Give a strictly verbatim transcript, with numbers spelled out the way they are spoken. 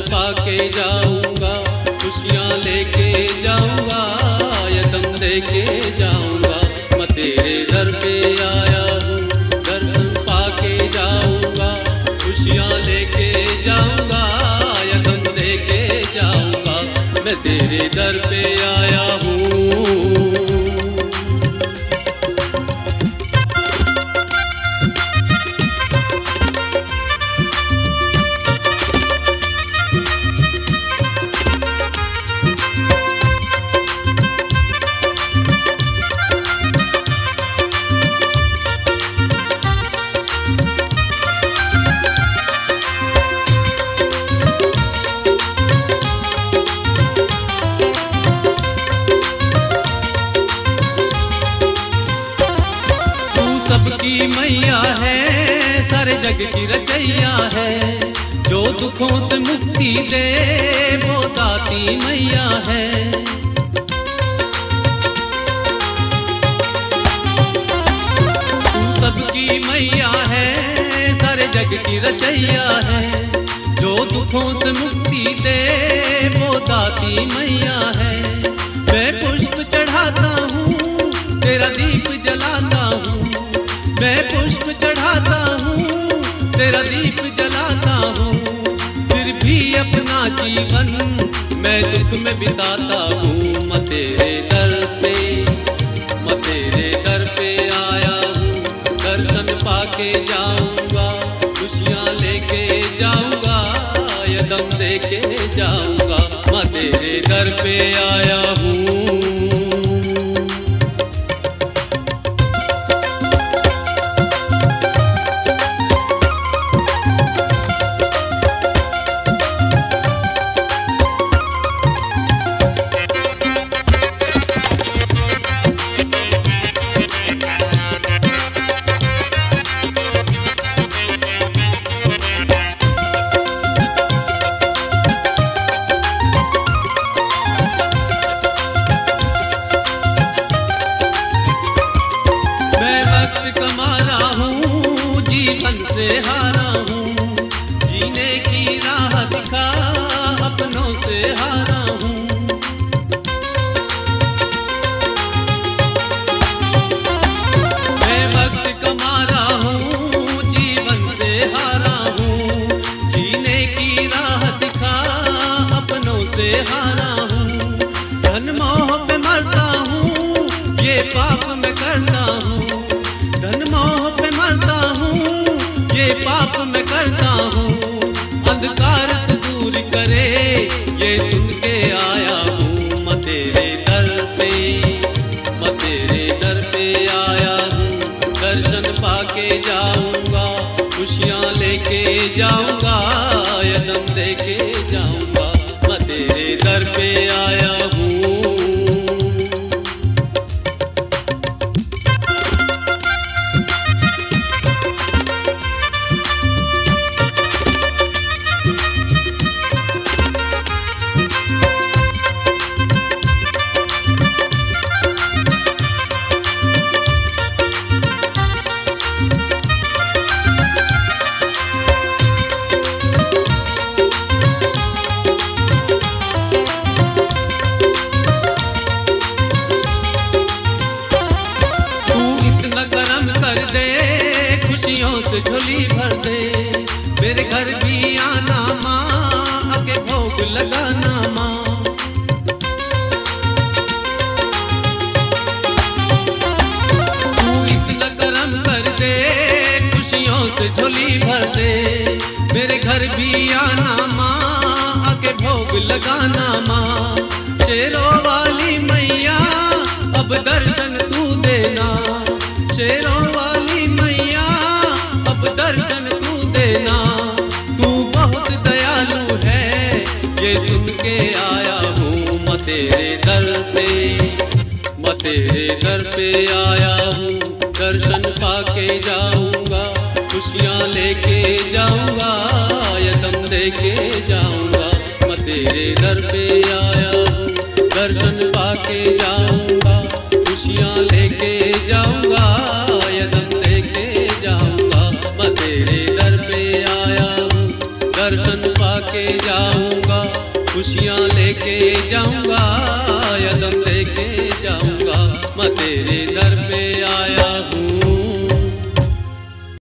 पाके जाऊंगा, खुशियाँ लेके जाऊंगा, यदम देके जाऊंगा। मैं तेरे दर पे आया हूँ, दर्शन पाके जाऊंगा, खुशियाँ लेके जाऊंगा, यदम देके जाऊंगा। मैं तेरे दर पे आया हूँ। सबकी मैया है, सारे जग की रचैया है, जो दुखों से मुक्ति दे वो दाती मैया है। तू सबकी मैया है, सारे जग की रचैया है, जो दुखों से मुक्ति दे वो दाती मैया है। मैं पुष्प चढ़ाता हूँ, तेरा दीप जलाता हूँ, मैं पुष्प चढ़ाता हूँ, तेरा दीप जलाता हूँ, फिर भी अपना जीवन मैं दुख में बिताता हूँ। मैं तेरे दर पे, मैं तेरे दर पे आया हूँ, दर्शन पाके जाऊंगा, खुशियाँ लेके जाऊंगा, यदम देके जाऊंगा। मैं तेरे दर पे आया हूँ। से हारा हूँ, जीने की राह दिखा अपनों से हारा हूँ। मैं वक्त कमारा हूँ, जीवन से हारा हूँ, जीने की राह दिखा अपनों से हारा हूँ। धन मोह पे मरता हूँ, ये पाप मैं करता हूँ, धन मोह पे मरता हूँ, ये पाप मैं करता हूँ। अंधकार दूर करे ये सुन के आया हूँ। मैं तेरे दर पे, मैं तेरे दर पे आया हूँ, दर्शन पाके जाऊंगा, खुशियाँ लेके जाऊंगा, यदम देके जाऊंगा। मैं तेरे दर पे आया हूँ। से झोली भर दे, मेरे घर भी आना माँ, आके भोग लगाना माँ। तू इतना करम कर दे, खुशियों से झोली भर दे, मेरे घर भी आना माँ, आके भोग लगाना माँ। शेरों वाली मैया अब दर्शन तू देना, शेरों वाली मैया अब दर्शन तू देना। तू बहुत दयालु है, ये सुन के आया हूँ। मैं तेरे दर पे, मैं तेरे दर पे आया हूँ, दर्शन पाके जाऊंगा, खुशियाँ लेके जाऊंगा, यदम देके जाऊंगा। मैं तेरे दर पे आया हूँ, दर्शन पाके जाऊंगा, खुशियाँ लेके जाऊंगा, यदम देके जाऊंगा। मैं तेरे दर पे आया हूँ, दर्शन पाके जाऊंगा। जाऊंगा, यदम लेके जाऊंगा मैं तेरे दर